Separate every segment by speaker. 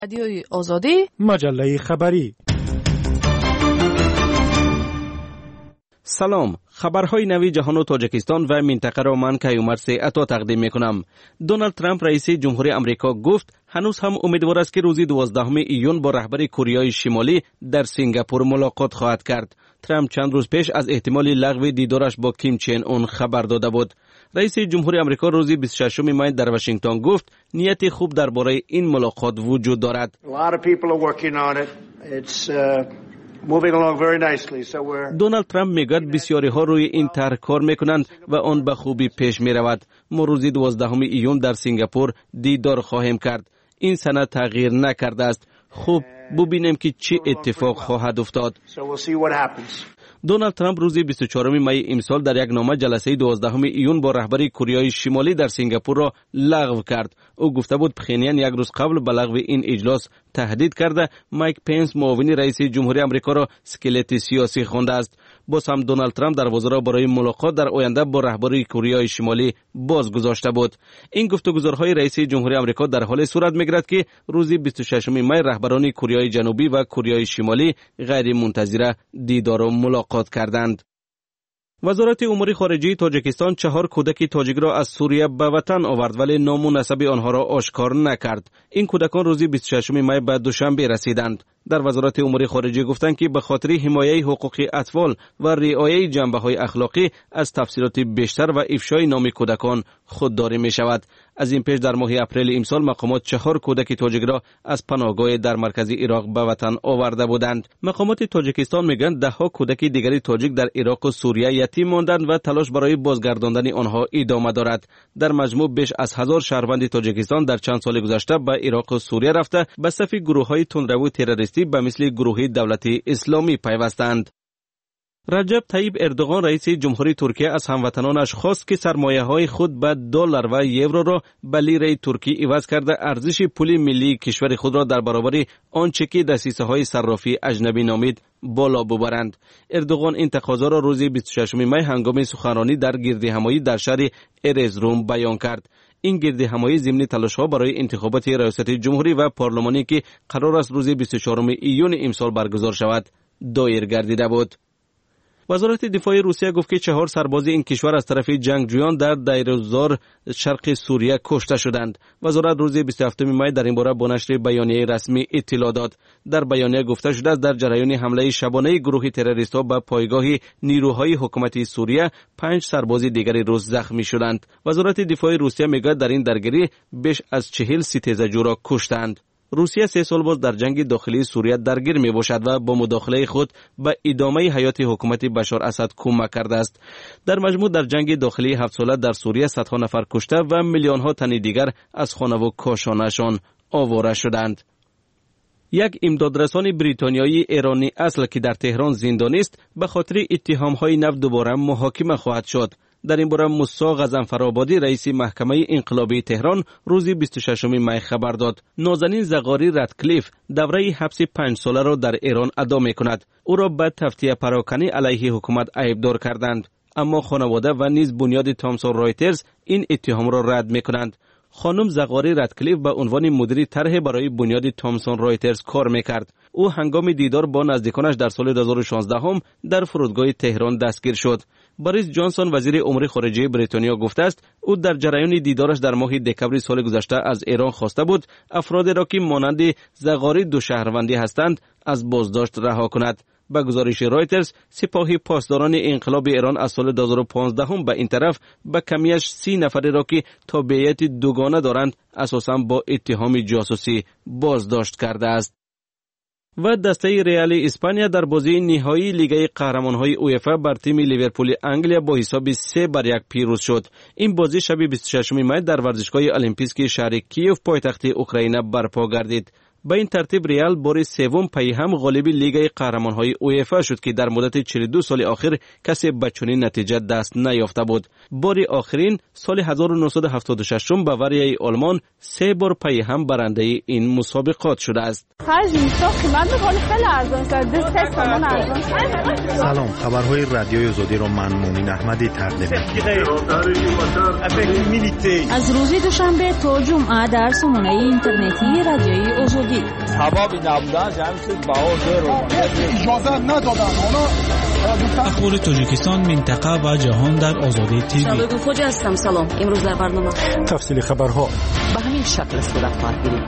Speaker 1: رادیوی آزادی،
Speaker 2: مجله خبری.
Speaker 3: سلام، خبرهای نوی جهان و تاجیکستان و منطقه را من کیومرث عطا تقدیم میکنم. دونالد ترامپ رئیس جمهوری آمریکا گفت هنوز هم امیدوار است که روز 12 ایون با رهبر کره شمالی در سنگاپور ملاقات خواهد کرد. ترامپ چند روز پیش از احتمال لغو دیدارش با کیم چین اون خبر داده بود. رئیس جمهوری آمریکا روز 26 می در واشنگتن گفت نیت خوب درباره این ملاقات وجود دارد. دونالد ترامپ میگوید بسیاری ها روی این طرح کار میکنند و آن به خوبی پیش میرود. ما روز 12 ایون در سنگاپور دیدار خواهیم کرد. این سند تغییر نکرده است. خوب ببینیم که چه اتفاق خواهد افتاد. دونالد ترامپ روز 24 می امسال در یک نامه جلسه 12 ایون با رهبر کره شمالی در سنگاپور را لغو کرد. او گفته بود پخینیان یک روز قبل به لغو این اجلاس تهدید کرده. مایک پنس معاون رئیس جمهوری آمریکا را اسکلت سیاسی خوانده است. باز هم دونالد ترامپ دروازه را برای ملاقات در آینده با رهبر کره شمالی باز گذاشته بود. این گفتگوهای رئیس جمهوری آمریکا در حال صورت میگیرد که روز 26 می رهبران کره جنوبی و کره شمالی غیر منتظره دیدار و ملاقات کردند. وزارت امور خارجه تاجیکستان 4 کودک تاجیک را از سوریه به وطن آورد ولی نام و نسب آنها را آشکار نکرد. این کودکان روز 26 می به دوشنبه رسیدند. در وزارت امور خارجه گفتند که به خاطر حمایت حقوق اطفال و رعایت جنبه‌های اخلاقی از تفصیلات بیشتر و افشای نام کودکان خودداری می شود. از این پیش در ماه اپریل امسال مقامات 4 کودک تاجیک را از پناهگاه در مرکز عراق به وطن آورده بودند. مقامات تاجیکستان میگویند 10 کودک دیگری تاجیک در عراق و سوریه یتیم ماندند و تلاش برای بازگرداندن آنها ادامه دارد. در مجموع بیش از 1000 شهروند تاجیکستان در چند سال گذشته به عراق و سوریه رفته به صف گروه‌های تندرو تروریستی به مثل گروه دولت اسلامی پیوستند. رجب طیب اردوغان رئیس جمهوری ترکیه از هموطنانش خواست که سرمایه‌های خود به دلار و یورو را به لیره ترکی عوض کرده ارزش پول ملی کشور خود را در برابر آنچه که دسیسه‌های صرافی اجنبی نامید بالا ببرند. اردوغان این تقاضا را روز 26 می هنگام سخنرانی در گردهمایی در شهر ارزروم بیان کرد. این گردهمایی ضمن تلاش‌ها برای انتخابات ریاست جمهوری و پارلمانی که قرار است روز 24 ایون امسال برگزار شود دایر گردیده بود. وزارت دفاع روسیه گفت که 4 سرباز این کشور از طرف جنگجویان در دیرزور شرق سوریه کشته شدند. وزارت روز 27 می در این باره با نشر بیانیه رسمی اطلاع داد. در بیانیه گفته شده است در جریان حمله شبانه گروه تروریست‌ها به پایگاه نیروهای حکومتی سوریه 5 سرباز دیگری روز زخمی شدند. وزارت دفاع روسیه میگوید در این درگیری بیش از 40 ستیزجو را کشتند. روسیه 3 سال باز در جنگ داخلی سوریه درگیر می باشد و با مداخله خود به ادامه حیات حکومت بشار اسد کمک کرده است. در مجموع در جنگ داخلی 7 ساله در سوریه صدها نفر کشته و میلیون ها تن دیگر از خانه و کاشانه‌شان آواره شدند. یک امدادرسان بریتانیایی ایرانی اصل که در تهران زندانی است به خاطر اتهام‌های نفت دوباره محاکمه خواهد شد. در این باره موسی غضنفرآبادی رئیس محکمه انقلابی تهران روز 26 می خبر داد. نازنین زغاری رادکلیف دوره حبس 5 ساله را در ایران ادا می کند. او را به تفتیه پراکنی علیه حکومت عیبدار کردند. اما خانواده و نیز بنیاد تامسون رایترز این اتهام را رد می کنند. خانم زغاری رادکلیف به عنوان مدیر طرح برای بنیاد تامسون رایترز کار میکرد. او هنگام دیدار با نزدیکانش در سال 2016 هم در فرودگاه تهران دستگیر شد. بوریس جانسون وزیر امور خارجه بریتانیا گفته است او در جریان دیدارش در ماه دکمبر سال گذشته از ایران خواسته بود افرادی را که مانند زغاری 2 شهروندی هستند از بازداشت رها کند. به گزارش رایترز سپاه پاسداران انقلاب ایران از سال 2015 هم به این طرف به کمیش 30 نفری را که تابعیت دوگانه دارند اساساً با اتهام جاسوسی بازداشت کرده است. و دسته ریال اسپانیا در بازی نهایی لیگ قهرمان‌های اوئفا بر تیم لیورپول انگلیا با حساب 3-1 پیروز شد. این بازی شب 26 می در ورزشگاه المپیک شهر کیف پایتخت اوکراین برپا گردید. به این ترتیب ریال بار سوم پی هم غالب لیگ قهرمان‌های اوئفا شد که در مدت 42 سال اخیر کسی به چنین نتیجه دست نیافته بود. بار آخرین سال 1976 باوریای آلمان 3 بار پی هم برنده این مسابقات شده است.
Speaker 2: سلام، خبرهای رادیوی آزادی را من مومن احمدی تقدیم می‌کنم.
Speaker 4: از روز دوشنبه تا جمعه در سامانه اینترنتی رادیوی آزادی
Speaker 1: بگید.
Speaker 4: سبب نبودن جمعیت بهار اجازه ندادن.
Speaker 5: اخبار تاجیکستان، منطقه و جهان در آزادی تیوی.
Speaker 1: شباب خوجا هستم. سلام. امروز در برنامه
Speaker 6: تفصیل خبرها
Speaker 1: به همین شکل صورت خواهد گرفت.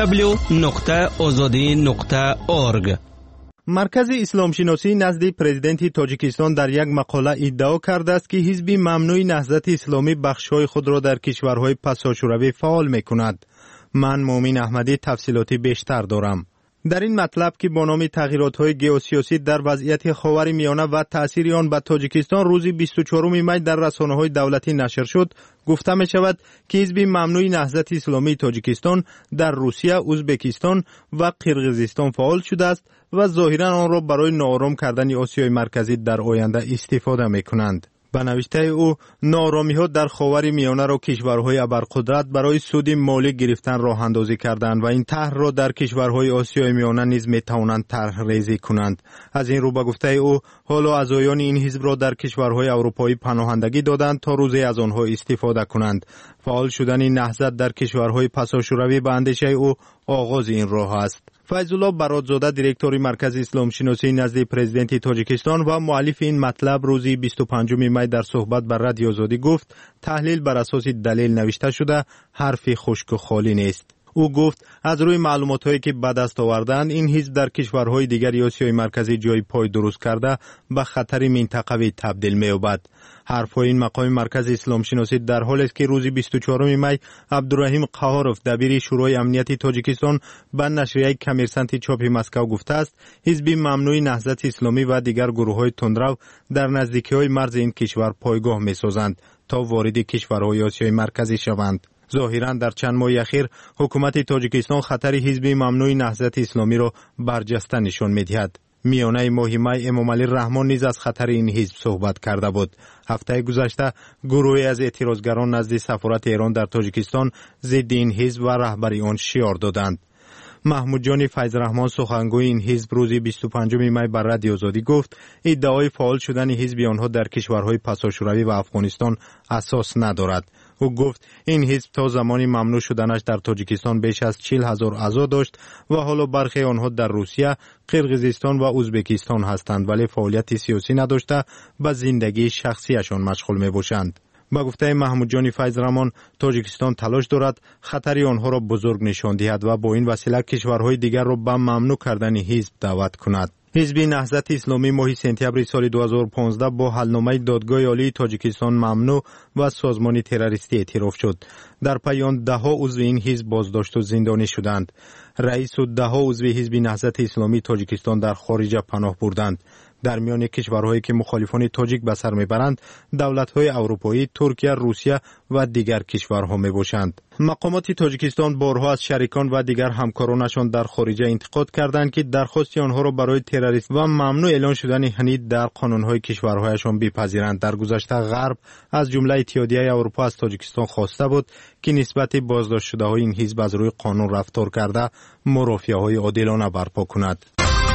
Speaker 2: www.azadi.org. مرکز اسلام شناسی نزد پرزیدنت تاجیکستان در یک مقاله ادعا کرده است که حزب ممنوع نهضت اسلامی بخش‌های خود را در کشورهای پساشوروی فعال می‌کند. من مومن احمدی تفصیلاتی بیشتر دارم. در این مطلب که با نام تغییرات‌های ژئوسیاسی در وضعیت خاورمیانه و تأثیر آن بر تاجیکستان روز 24 می در رسانه‌های دولتی نشر شد، گفته می‌شود که حزب ممنوع نهضت اسلامی تاجیکستان در روسیه، ازبکستان و قرقیزستان فعال شده است و ظاهراً آن را برای ناآرام کردن آسیای مرکزی در آینده استفاده می‌کنند. به نوشته او، ناآرامی‌ها در خاورمیانه را کشورهای ابرقدرت برای سود مالی گرفتن راه اندازی کردند و این طرح را در کشورهای آسیای میانه نیز می‌توانند طرح ریزی کنند. از این رو به گفته او، حالا اعضایان این حزب را در کشورهای اروپایی پناهندگی دادند تا روزی از آنها استفاده کنند. فعال شدن نهضت در کشورهای پساشوروی به اندیشه او آغاز این راه است. فیض الله برادزاده، دیرکتور مرکز اسلام شناسی نزد پرزیدنت تاجیکستان و مؤلف این مطلب، روز 25 می در صحبت بر رادیو آزادی گفت تحلیل بر اساس دلیل نوشته شده، حرف خشک و خالی نیست. او گفت از روی معلومات‌هایی که به دست آوردند، این حزب در کشورهای دیگر آسیای مرکزی جای پای درست کرده به خطر منطقوی تبدیل می‌یابد. حرف‌های این مقام مرکز اسلام شناسی در حالی است که روز 24 می عبدالرحیم قهاروف، دبیر شورای امنیتی تاجیکستان، به نشریه کمیرسنت چاپ مسکو گفته است حزب ممنوع نهضت اسلامی و دیگر گروه‌های تندرو در نزدیکی‌های مرز این کشور پایگاه می‌سازند تا وارد کشورهای آسیای مرکزی شوند. ظاهراً در چند ماه اخیر حکومت تاجیکستان خطر حزب ممنوع نهضت اسلامی را برجسته نشان می‌دهد. میانه ماه می امامعلی رحمان نیز از خطر این حزب صحبت کرده بود. هفته گذشته گروهی از اعتراضگران نزد سفارت ایران در تاجیکستان ضد این حزب و رهبری آن شعار دادند. محمود جان فیض رحمان، سخنگوی این حزب، روز 25 می بر رادیو آزادی گفت ادعای فعال شدن حزب آنها در کشورهای پساشوروی و افغانستان اساس ندارد. او گفت این حزب تا زمانی ممنوع شدنش در تاجیکستان بیش از 40,000 اعضا داشت و حالا برخی آنها در روسیه، قرقیزستان و ازبکستان هستند، ولی فعالیت سیاسی نداشته به زندگی شخصیشان مشغول می باشند. با گفته محمود جان فیض رحمان، تاجیکستان تلاش دارد خطر آنها را بزرگ نشان دهد و با این وسیله کشورهای دیگر را به ممنوع کردن حزب دعوت کند. حزب نهضت اسلامی ماه سپتامبر سال 2015 با حلنامه دادگاه عالی تاجیکستان ممنوع و سازمان تروریستی اعتراف شد. در پی آن ده‌ها عضو این حزب بازداشت و زندانی شدند. رئیس و ده‌ها عضو حزب نهضت اسلامی تاجیکستان در خارج پناه بردند. در میان کشورهایی که مخالفان تاجیک به سر میبرند، دولت‌های اروپایی، ترکیه، روسیه و دیگر کشورها میباشند. مقامات تاجیکستان بارها از شریکان و دیگر همکارانشان در خارج انتقاد کردند که درخواست آنها را برای تروریست و ممنوع اعلان شدن حنید در قانون‌های کشورهایشان بپذیرند. در گذشته غرب از جمله اتحادیه اروپا از تاجیکستان خواسته بود که نسبت بازداشت شده‌های این حزب از روی قانون رفتار کرده مرافعه‌های عادلانه برپا کند.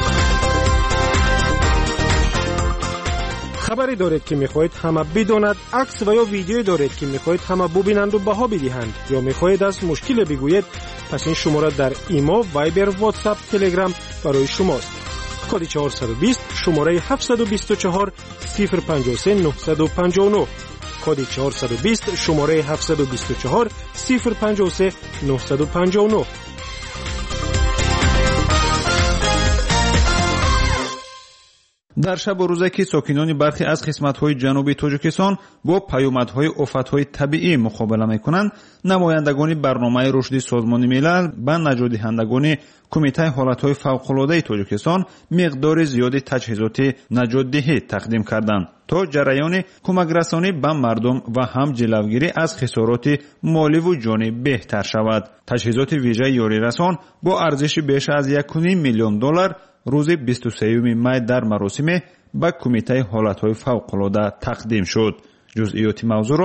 Speaker 6: خبری دارید که میخواهید همه بداند، عکس و یا ویدیویی دارید که میخواهید همه ببینند و بها بدهند، یا میخواهید از مشکل بگویید، پس این شماره در ایما، وایبر، واتساپ، تلگرام برای شماست. کد 420 شماره 724 053 959. کد 420 شماره 724 053 959.
Speaker 7: در شب و روزه که ساکنان برخی از قسمت‌های جنوبی تاجیکستان با پیامدهای آفت‌های طبیعی مقابله می‌کنند، نمایندگان برنامه رشد سازمان ملل به نجات دهندگان کمیته حالت‌های فوق‌العاده تاجیکستان مقدار زیادی تجهیزات نجات دهی تقدیم کردند تا جریان کمک رسانی به مردم و هم جلوگیری از خسارات مالی و جانی بهتر شود. تجهیزات ویژه یاری رسان با ارزش بیش از 1.5 میلیون دلار روز 23 می در مراسم به کمیته حالت‌های فوق‌العاده تقدیم شد. جزئیات موضوع را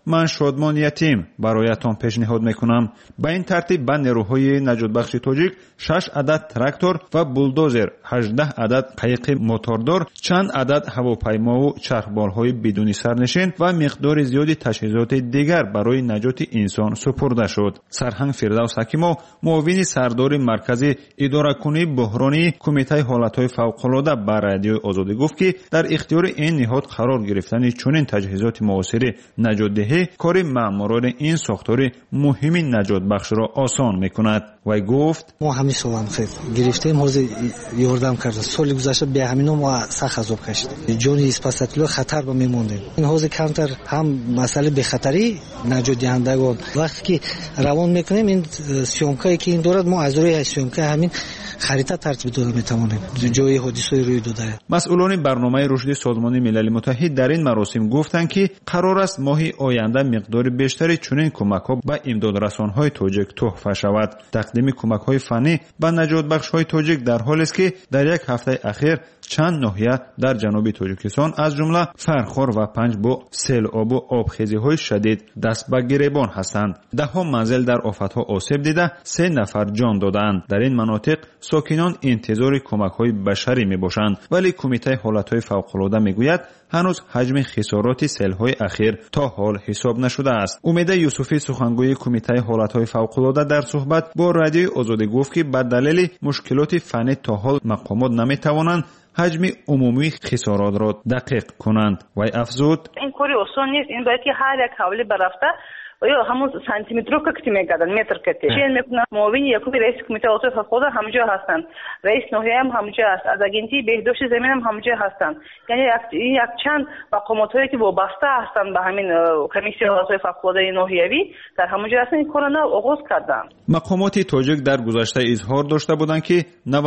Speaker 7: من شادمان یتیم برایتان پیشنهاد میکنم. به این ترتیب به نیروهای نجات بخش تاجیک 6 عدد تراکتور و بولدوزر، 18 عدد قایق موتوردار، چند عدد هواپیما و چرخبالهای بدون سرنشین و مقدار زیادی تجهیزات دیگر برای نجات انسان سپرده شد. سرهنگ فردوس حکیمov معاون سردار مرکزی اداره‌کنی بحرانی کمیته حالت‌های فوق‌العاده به رادیوی آزادی گفت که در اختیار این نهاد قرار گرفتن چنین تجهیزات معاصر نجات‌دهی کار ماموران این ساختار مهم نجات بخش را آسان می‌کند. و گفت
Speaker 8: ما همین سالم خیر گرفتیم حاضر یاردم کرد. سال گذشته به همین ما سخت عذاب کشیدیم. جون اسپاساتلو خطر با میموندیم. این حاضر کمتر هم مسئله به خطری نجات دهندگان وقتی که روان میکنیم این سیومکایی که این دارد ما از روی سیومکای همین خریطه ترتیب داده میتوانیم جای حادثه روی داده.
Speaker 7: مسئولان برنامه رشد سازمان ملل متحد در این مراسم گفتند که قرار است ماه آینده مقدار بیشتری چنین کمک‌ها به امدادرسان‌های تاجیک تحفه شود. تقدیم کمک‌های فنی به نجات بخش‌های تاجیک در حالی است که در یک هفته اخیر چند ناحیه در جنوب تاجیکستان از جمله فرخار و پنج با سیلاب و آبخیزی‌های شدید دست به گریبان هستند. ده‌ها منزل در آفت‌ها آسیب دیده 3 نفر جان دادند. در این مناطق ساکنان انتظار کمک‌های بشری می‌باشند، ولی کمیته حالت‌های فوق‌العاده می‌گوید هنوز حجم خسارات سیل‌های اخیر تا حال حساب نشده است. امید یوسفی سخنگوی کمیته حالت‌های فوق‌العاده در صحبت با رادیوی آزادی گفت که به دلیل مشکلات فنی تا حال مقامات نمی‌توانند حجم عمومی خسارات را دقیق کنند. و افزود
Speaker 9: این کاری آسان نیست. این باید که هر یک حوالی برفته و یا همون سانتیمتر رو کتی میگردن متر کتی چین میکنن. معاون یکمی رئیس کمیته عضو فوق‌العاده همونجا هستن، رئیس ناحیه هم همونجا هست، از اگنتی بهداشت زمین هم همونجا هستن. یعنی یک چند مقاماتی که وابسته هستن به همین کمیسیون عضو فوق‌العاده ناحیوی در همونجا هستن این کارو آغاز کردن.
Speaker 7: مقامات تاجیک در گذشته اظهار داشته بودند که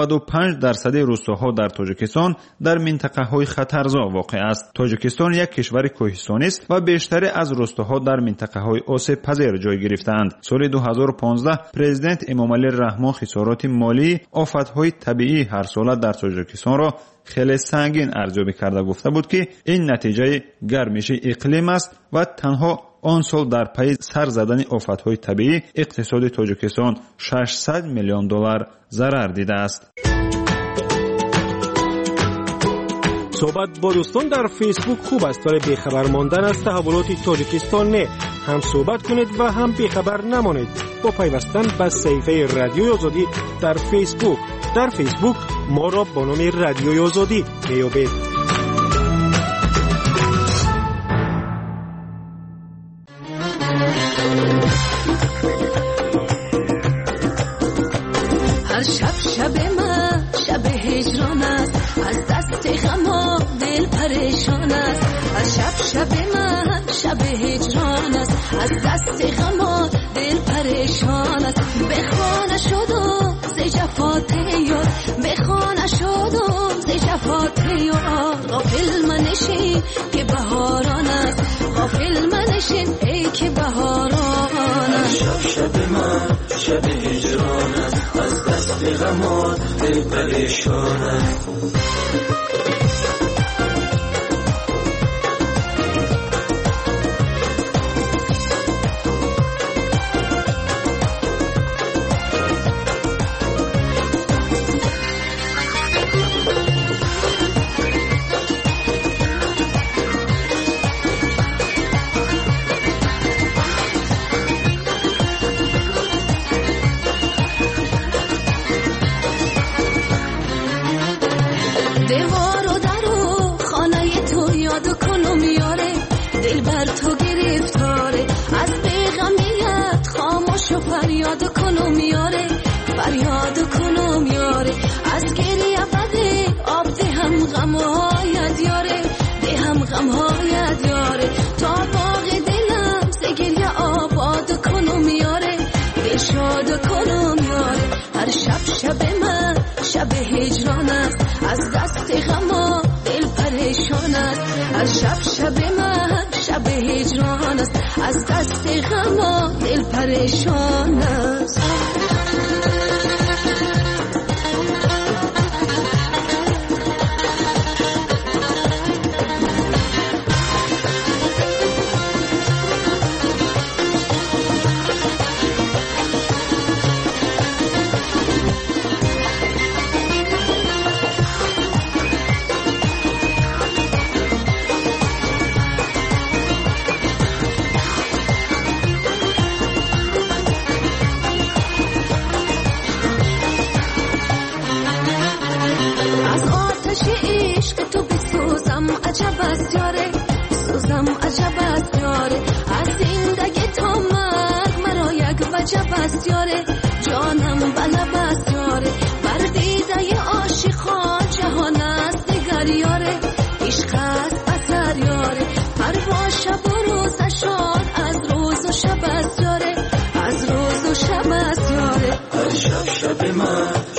Speaker 7: 95% روستاها در تاجیکستان در منطقه‌های خطرزا واقع است. تاجیکستان یک کشور کوهستانی است و بیشتر از روستاها در منطقه‌های آسیب پذیر جای گرفتند. سال 2015 پرزیدنت امامعلی رحمان خسارات مالی آفت‌های طبیعی هر ساله در تاجیکستان را خیلی سنگین ارزیابی کرده گفته بود که این نتیجه گرمش اقلیم است و تنها آن سال در پی سر زدن آفت‌های طبیعی اقتصاد تاجیکستان 600 میلیون دلار ضرر دیده است.
Speaker 6: صحبت با دوستان در فیسبوک خوب است ولی بیخبر ماندن از تحولات تاجیکستان نه. هم صحبت کنید و هم بیخبر نمانید با پیوستن به صفحه رادیوی آزادی در فیسبوک. در فیسبوک ما را با نام رادیوی آزادی میابید.
Speaker 10: هر شب من شب هجران است، از دست غم دل پریشان است. هر شب من شب هجران است، از دست غم دل پریشان است. بخوانه شدم ز جفات یار، بخوانه شدم ز جفات یار. غافل منشین که بهاران است، غافل منشین ای که بهاران است.
Speaker 11: شب من شب هجران است، از دست غم دل پریشان است.
Speaker 10: فریاد کنم یاره، فریاد کنم یاره. از گریه بده آب ده هم غمهایت یاره، ده هم غمهایت یاره. تا باغ دلم ز گریه آباد کنم یاره، دلشاد کنم یاره. هر شب من شب هجران است، از دست غم دل پریشان است. هر شب من شب هجران است، از دست غم دل پریشان است.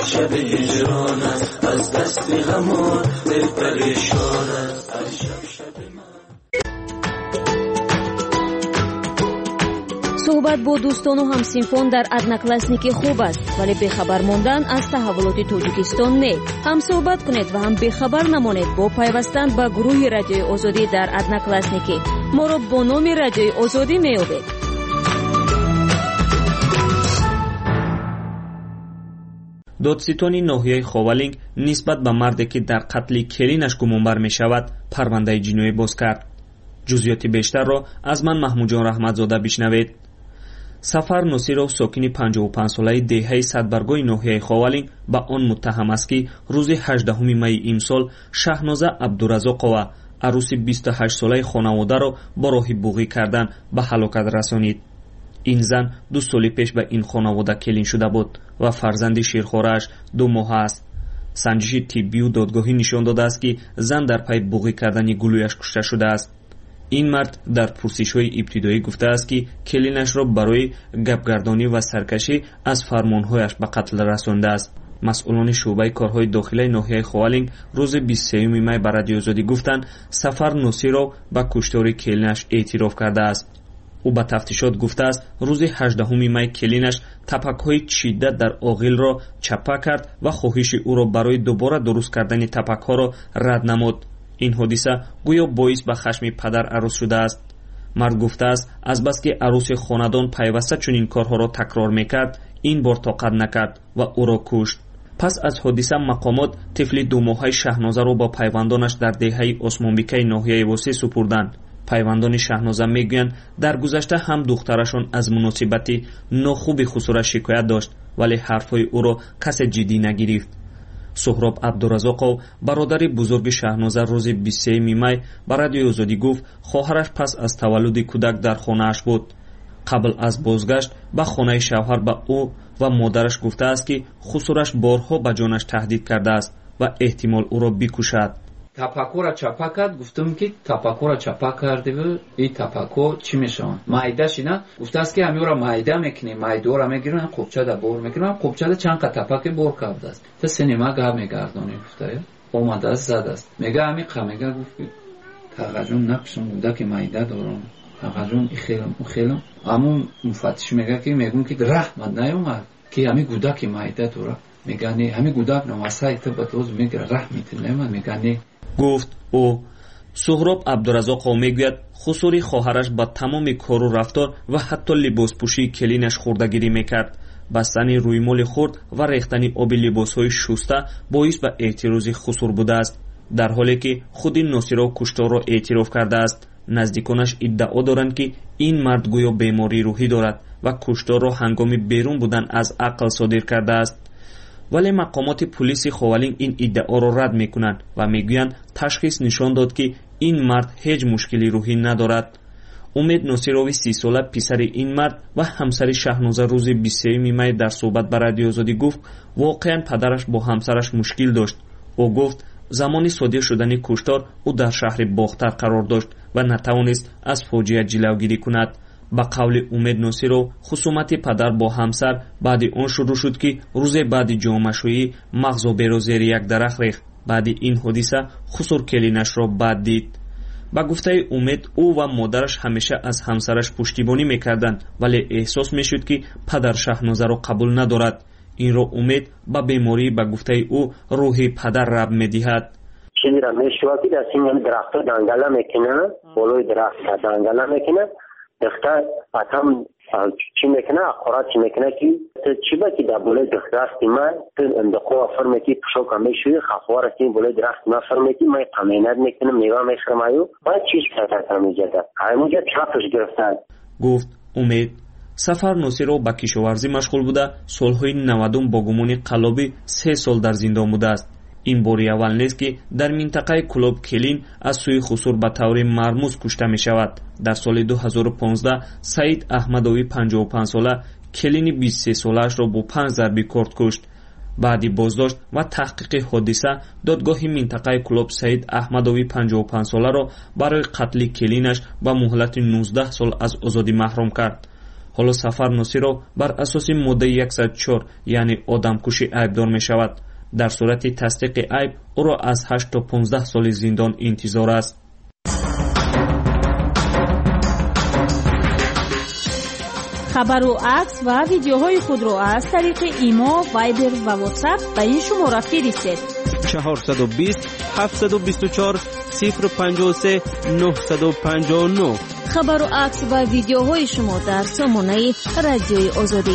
Speaker 11: شب هجران است از دست غمات دل پریشان است هر شب من.
Speaker 12: صحبت با دوستان و همسینفان در одноклассники خوب است ولی بخبر ماندن از تحولات تاجیکستان نه. هم صحبت کنید و هم بخبر نمانید با پیوستن به گروه رادیوی آزادی در одноклассники. ما را با نام رادیوی آزادی میابید.
Speaker 13: دادستانی ناحیه خوالینگ نسبت به مردی که در قتل کلینش گمانبر می شود پرونده جنایی باز کرد. جزئیات بیشتر را از من محمود جان رحمتزاده بشنوید. سفر نصیرов ساکن 55 ساله دهه صدبرگاه ناحیه خوالینگ به آن متهم است که روز 18 می امسال شهنازه عبدالرزاقова عروس 28 ساله خانواده را با راه بوغی کردن به هلاکت رسانید. این زن 2 سال پیش به این خانواده کلین شده بود و فرزند شیرخوارش 2 ماه است. سنجش طبی و دادگاهی نشان داده است که زن در پی بوغی کردن گلویش کشته شده است. این مرد در پرسش‌های ابتدایی گفته است که کلینش را برای گپگردانی و سرکشی از فرمانهایش به قتل رسانده است. مسئولان شعبه کارهای داخلی ناحیه خوالینگ روز 23 می به رادیو آزادی گفتند سفر نصیرov به کشتار کلینش اعتراف کرده است. او به تفتیشات گفته است روز 18 می کلینش تپک‌های چیده در آغیل را چپه کرد و خواهش او را برای دوباره درست کردن تپک‌ها را رد نمود. این حادثه گویا باعث به خشم پدر عروس شده است. مرد گفته است از بس که عروس خاندان پیوسته چنین کارها را تکرار میکرد این بار طاقت نکرد و او را کشت. پس از حادثه مقامات طفل 2 ماهه شهنازه را با پیوندانش در دهه عثمانبیکه ناحیه واسه سپردند. پیوندان شهنازه میگویند در گذشته هم دخترشان از مناسبت ناخوب خسرو شکایت داشت ولی حرفهای او را کس جدی نگرفت. سهراب عبدالرزاقov برادر بزرگ شهنازه روز 23 می به رادیو آزادی گفت خواهرش پس از تولد کودک در خانه‌اش بود. قبل از بازگشت به خانه شوهر به او و مادرش گفته است که خسرش بارها به جانش تهدید کرده است و احتمال او را بکشد.
Speaker 14: تپاکو چپا کرد. گفتم که تپاکو چپا کرده و این تپاکو چی میشون مایدهش اینا گفته است که همین را مایده میکنیم مایدو را میگیرن قبچه دا بور میکنن قبچه دا چند قطعه تپاک بور کرده است تا سینما گاه میگردونی گفته اومده است زد است میگه همین قمیگه گفت تاقجون نقشم بوده که مایده دارم تاقجون خیلم همون مفتش میگه که میگم که رحمت نیومد که همین گوده که مایده داره میگه نه همین گوده نواسای تا بطوز میگه رحمت نیومد میگه نه
Speaker 13: گفت او. سهراب عبدالرزاقov میگوید خسوری خواهرش با تمام کار و رفتار و حتی لباس پوشی کلینش خوردگیری میکرد. بستن رویمال خورد و ریختن آب لباسهای شسته باعث به اعتراض خسور بوده است در حالی که خود نصیرov کشتار را اعتراف کرده است. نزدیکانش ادعا دارند که این مرد گویا بیماری روحی دارد و کشتار را هنگام بیرون بودن از عقل صادر کرده است. ولی مقامات پلیس خوالینگ این ادعا را رد میکنند و میگویند تشخیص نشان داد که این مرد هیچ مشکلی روحی ندارد. امید نصیرov 30 ساله پسر این مرد و همسر شهنازه روز 23 می در صحبت با رادیو آزادی گفت واقعا پدرش با همسرش مشکل داشت. او گفت زمانی صادر شدن کشتار او در شهر باختر قرار داشت و نتوانست از فاجعه جلوگیری کند. با قول امید نصیرov خصومت پدر با همسر بعد آن شروع شد که روز بعد جامعه‌شویی مغز و بیرو زیر یک درخت ریخت. بعد این حادثه خسور کلینش را بد دید. با گفته امید او و مادرش همیشه از همسرش پشتیبانی میکردند ولی احساس میشد که پدر شهنازه را قبول ندارد. این را امید با بیماری با گفته او روح پدر رب میدهد.
Speaker 15: چیزی را میشود که در این درخت دنگله میکنه بالای درخت دنگله میکنه دختر اتم چی میکنه اخورات چی میکنه که چی با که در بالای درخت من تو اندقو فرمه که پشو کمی شوی خفوار است این بالای درخت من فرمه که من قمینت میکنم میوه میخرمایو باید چیز کرده کمیجه ده همونجا چپش گرفتن
Speaker 13: گفت امید. سفر نصیرov با کشاورزی مشغول بوده سالهای 90 با گمان قلابی 3 سال در زندان بوده است. این باری اول نیست که در منطقه کلاب کلین از سوی خسور به طور مرموز کشته می شود. در سال 2015 سعید احمدوی 55 ساله کلین 23 سالش را با 5 ضربه کارد کشت. بعدی بازداشت و تحقیق حادثه دادگاه منطقه کلاب سعید احمدوی 55 ساله را برای قتل کلینش با مهلت 19 سال از آزادی محروم کرد. ҳоло Сафарнусиро бар асоси моддаи 104 яъне одамкушӣ айбдор мешавад. дар сурати тасдиқи айб ӯро аз 8 то 15 соли зиндон интизор аст.
Speaker 16: хабару акс ва видеоҳои худро аз тариқи имо, вайбер ва ватсап ба ин шумора фиристед.
Speaker 3: 420 724 053 959.
Speaker 12: хабару акс ва видеоҳои шумо дар сомонаи радиои озодӣ.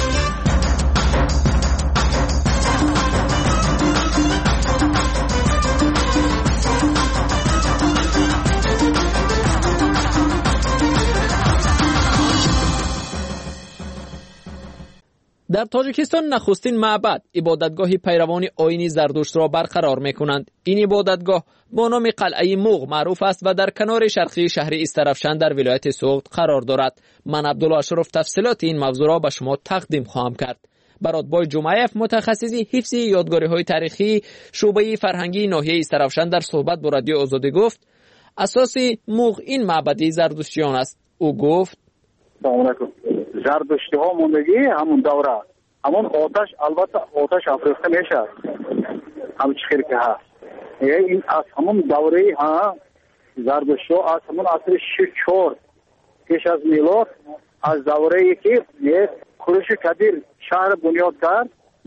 Speaker 17: در تاجیکستان نخستین معبد عبادتگاه پیروان آیین زردشت را برقرار می‌کنند. این عبادتگاه با نام قلعه موغ معروف است و در کنار شرقی شهر استرافشان در ولایت سوغد قرار دارد. من عبدالله اشرف تفصیلات این موضوع را به شما تقدیم خواهم کرد. برادبای جمعیف متخصص حفظ یادگاری‌های تاریخی شعبه فرهنگی ناحیه استرافشان در صحبت با رادیو آزادی گفت اساس موغ این معبد زردشتیان است. او گفت
Speaker 18: زردشتی ها موندگی همون دوره همون آتش البته آتش افروخته میشه همون چخیر که هست این از همون دوره ها زردشتی ها از همون عصر 4 پیش از میلاد از دوره ای که کوروش کبیر شهر بنیاد کرد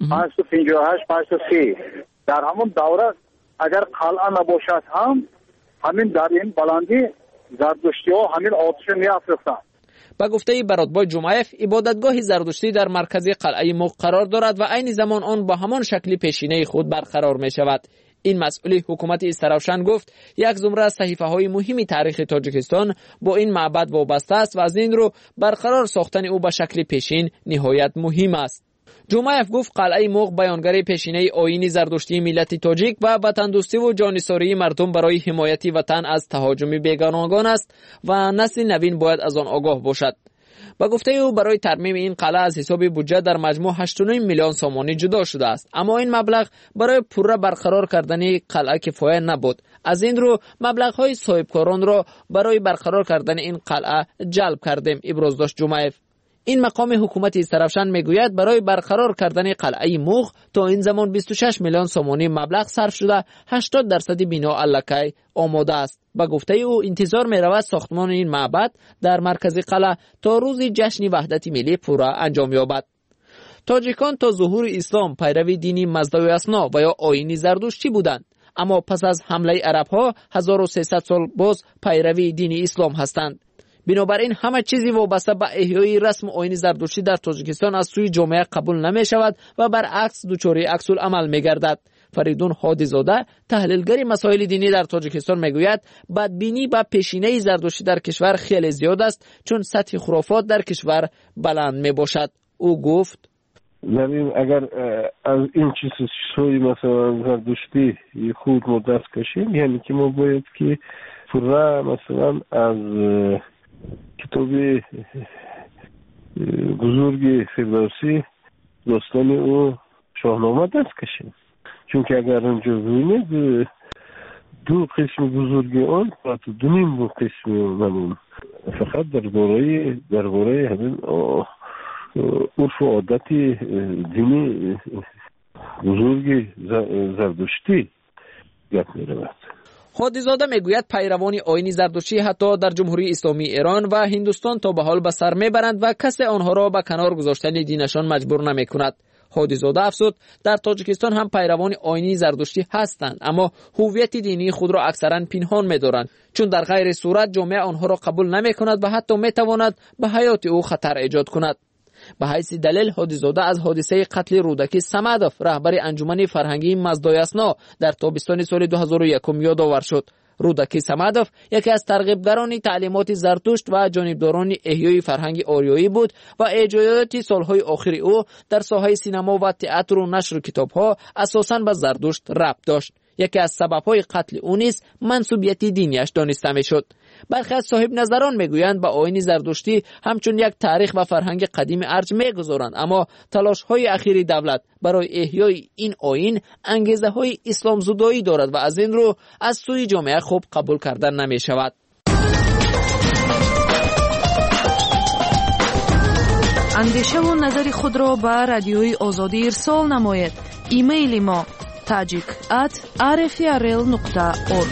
Speaker 18: 558 530 در همون دوره اگر قلعه نباشد هم همین در این بلندی زردشتی ها همین آتش می افروختند.
Speaker 17: با گفته برادبای جمعیف عبادتگاه زردشتی در مرکز قلعه موغ قرار دارد و عین زمان آن با همان شکل پیشینه خود برقرار می شود. این مسئول حکومت استرافشان گفت یک زمره از صحیفه‌های مهمی تاریخ تاجیکستان با این معبد وابسته است و از این رو برقرار ساختن او به شکل پیشین نهایت مهم است. جمعیف گفت قلعه موغ بیانگر پیشینه آیین زردشتی ملت تاجیک و وطندوستی و جانساری مردم برای حمایت وطن از تهاجم بیگانگان است و نسل نوین باید از آن آگاه باشد. با گفته او برای ترمیم این قلعه از حساب بودجه در مجموع 8.9 میلیون سومانی جدا شده است، اما این مبلغ برای پوره برقرار کردن قلعه کفایه نبود. از این رو مبلغ‌های صاحبکاران را برای برقرار کردن این قلعه جلب کردیم، ابراز داشت جمعیف. این مقام حکومت استرافشان میگوید برای برقرار کردن قلعه موغ تا این زمان 26 میلیون سومانی مبلغ صرف شده، 80% بنا الکی آماده است. با گفته او انتظار می رود ساختمان این معبد در مرکز قلعه تا روز جشن وحدت ملی پورا انجام یابد. تاجیکان تا ظهور اسلام پیروی دینی مزدای اسنا و یا آیین زردشتی بودند، اما پس از حمله عرب ها 1300 سال باز پیروی دین اسلام هستند. بنابراین همه چیزی وابسته به احیای رسم آیین زردشتی در تاجیکستان از سوی جامعه قبول نمی شود و برعکس دچار عکس العمل می گردد. فریدون هادیزاده تحلیلگر مسائل دینی در تاجیکستان میگوید بدبینی به پیشینه زردشتی در کشور خیلی زیاد است چون سطح خرافات در کشور بلند می باشد. او گفت
Speaker 19: اگر از این چیزهای مثلا زردشتی خود ما دست کشیم، یعنی که ما باید که پورا مثلا از کتاب بزرگ فردوسی داستان او شاهنامه دست کشیم، چون که اگر اونجا ببینید دو قسم بزرگ آن و دو نیم قسم نمون فقط درباره همین عرف و عادت دینی بزرگ زردشتی گپ می رود.
Speaker 17: هادیزاده میگوید پیروان آیین زردشتی حتی در جمهوری اسلامی ایران و هندوستان تا به حال به سر میبرند و کسی آنها را به کنار گذاشتن دینشان مجبور نمیکند. هادیزاده افزود در تاجیکستان هم پیروان آیین زردشتی هستند، اما هویت دینی خود را اکثرا پنهان می‌دارند، چون در غیر صورت جامعه آنها را قبول نمی‌کند و حتی می‌تواند به حیات او خطر ایجاد کند. به حیث دلیل هادیزاده از حادثه قتل رودکی سمدوف رهبر انجمن فرهنگی مزدای اسنا در تابستان سال 2001 یادآور شد. رودکی سمدوف یکی از ترغیبگران تعلیمات زرتشت و جانبداران احیای فرهنگ آریایی بود و اجرایات سالهای آخر او در ساحه سینما و تئاتر و نشر کتاب‌ها اساساً به زرتشت ربط داشت. یکی از سبب‌های قتل او نیز منسوبیت دینیش دانسته می‌شد. برخی از صاحب نظران میگویند با آیین زردشتی همچون یک تاریخ و فرهنگ قدیم ارج میگذارند، اما تلاش‌های اخیر دولت برای احیای این آیین انگیزه‌های اسلام زدایی دارد و از این رو از سوی جامعه خوب قبول کردن نمی‌شود.
Speaker 20: андеша ва назари худро ба радиои озодӣ ирсол намоед. имейли мо tajik@rfrl.org.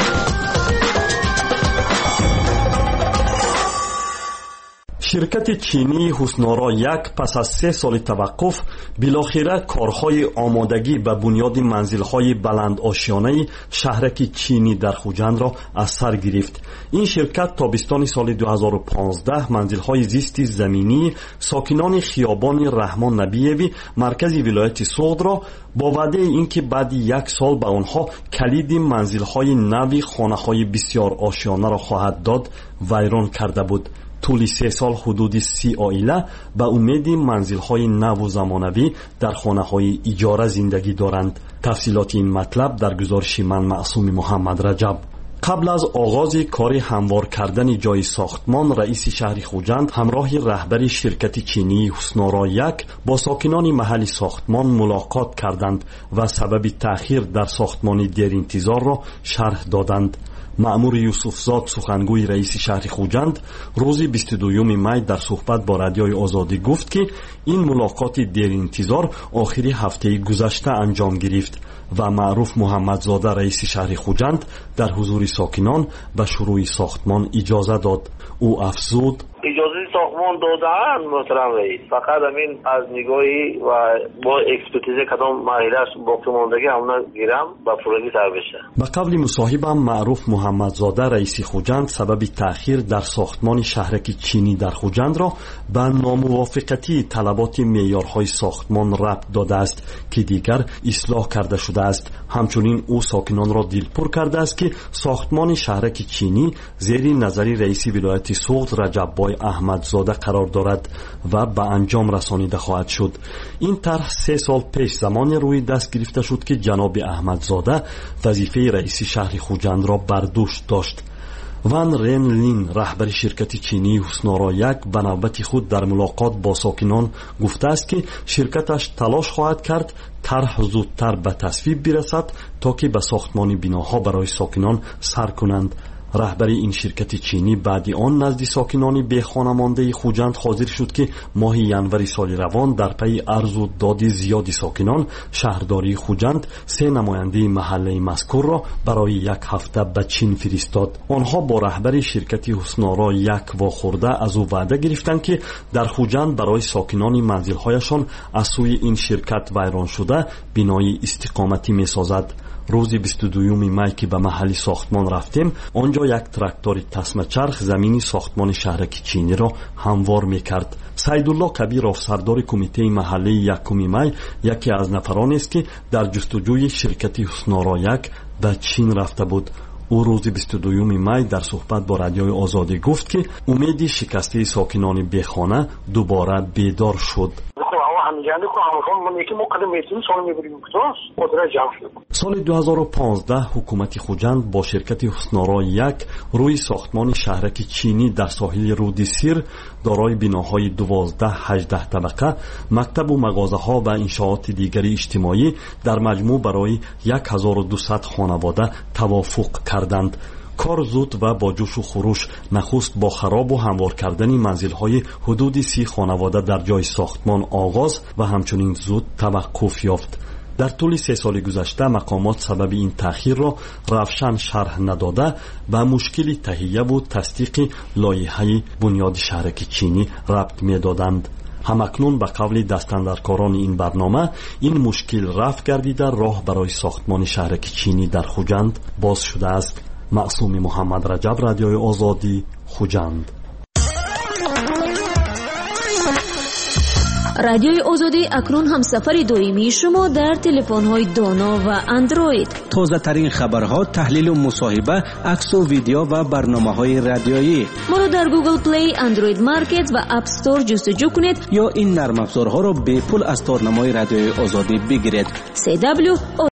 Speaker 21: ширкати чинии ҳуснора як пас аз 3 соли таваққуф билохира корҳои омодагӣ ба бунёди манзилҳои баландошёнаи шаҳраки чинӣ дар хуҷандро аз сар гирифт. ин ширкат тобистони соли 2015 манзилҳои зисти заминии сокинони хиёбони раҳмон набиеви маркази вилояти суғдро бо ваъдаи ин ки баъди 1 сол ба онҳо калиди манзилҳои нави хонаҳои бисёр ошёнаро хоҳад дод вайрон карда буд. طول 3 سال حدود 30 عائله به امید منزل‌های نو و زمانوی در خانه‌های اجاره زندگی دارند. تفصیلات این مطلب در گزارش من معصوم محمد رجب. قبل از آغاز کار هموار کردن جای ساختمان، رئیس شهر خوجند همراه رهبر شرکت چینی حسنارا یک با ساکنان محل ساختمان ملاقات کردند و سبب تأخیر در ساختمان دیر انتظار را شرح دادند. مأمور یوسفزاد سخنگوی رئیس شهر خوجند روز 22 می در صحبت با رادیوی آزادی گفت که این ملاقات دیر انتظار آخری هفته گذشته انجام گرفت و معروف محمدزاده رئیس شهر خوجند در حضور ساکنان به شروع ساختمان اجازه داد. او افزود:
Speaker 22: اجازه ساختمان دادن محترم رئیس، فقط همین از نگاهی و با اکسپرتیز کدام مرحله‌اش باقی ماندگی همون گیرم و پروژه سر بشه.
Speaker 21: به قول مصاحبم معروف محمدزاده رئیس خوجند سبب تأخیر در ساختمان شهرک چینی در خوجند را به ناموافقتی طلبات معیارهای ساختمان ربط داده است که دیگر اصلاح کرده شده است. همچنین او ساکنان را دلپور کرده است که ساختمان شهرک چینی زیر نظر رئیس ولایت سوغد رجب احمدزاده قرار دارد و به انجام رسانیده خواهد شد. این طرح 3 سال پیش زمانی روی دست گرفته شد که جناب احمدزاده وظیفه رئیس شهر خوجند را بر دوش داشت. وان رن لین رهبر شرکت چینی حسنارا یک به نوبت خود در ملاقات با ساکنان گفته است که شرکتش تلاش خواهد کرد طرح زودتر به تصویب برسد تا که به ساختمان بناها برای ساکنان سر کنند. رهبر این شرکت چینی بعد آن نزد ساکنان بی خانه مانده خوجند حاضر شد که ماه ینوری سال روان در پی عرض و داد زیاد ساکنان شهرداری خوجند 3 نماینده محله مذکور را برای 1 هفته به چین فرستاد. آنها با رهبر شرکت حسنارا یک واخورده از او وعده گرفتند که در خوجند برای ساکنان منزل‌هایشان از سوی این شرکت ویران شده بنای استقامتی می‌سازد. روز 22 می که به محل ساختمان رفتیم، آنجا یک تراکتور تسمه چرخ زمین ساختمان شهرک چینی را هموار میکرد. سیدالله کبیر افسردار کمیته محلی 1 می یکی از نفرانی است که در جستجوی شرکت حسنارا یک به چین رفته بود. او روز 22 می در صحبت با رادیوی آزادی گفت که امید شکسته ساکنان بیخانه دوباره بیدار شد. سال 2015 حکومت خوجند با شرکت حسنارا یک روی ساختمان شهرک چینی در ساحل رود سیر دارای بناهای 12-18 طبقه، مکتب و مغازه‌ها و انشاءات دیگری اجتماعی در مجموع برای 1200 خانواده توافق کردند. کار زود و با جوش و خروش نخست با خراب و هموار کردن منزل‌های حدود 30 خانواده در جای ساختمان آغاز و همچنین زود توقف یافت. در طول 3 سال گذشته مقامات سبب این تأخیر را روشن شرح نداده و مشکل تهیه و تصدیق لایحه بنیاد شهرک چینی ربط می‌دادند. همکنون به قول دستاندرکاران این برنامه این مشکل رفع گردیده راه برای ساختمان شهرک چینی در خوجند باز شده است. معصوم محمد رجب، رادیوی آزادی، خوجند.
Speaker 12: رادیوی آزادی اکنون هم سفر دائمی شما در تلفن‌های دانا و اندروید.
Speaker 3: تازه ترین خبرها، تحلیل و مصاحبه، عکس و ویدیو و برنامه‌های رادیویی.
Speaker 12: ما را در گوگل پلی، اندروید مارکت و اپ استور جستجو کنید
Speaker 3: یا این نرم افزارها را به پول از تارنمای رادیوی آزادی بگیرید.
Speaker 12: CW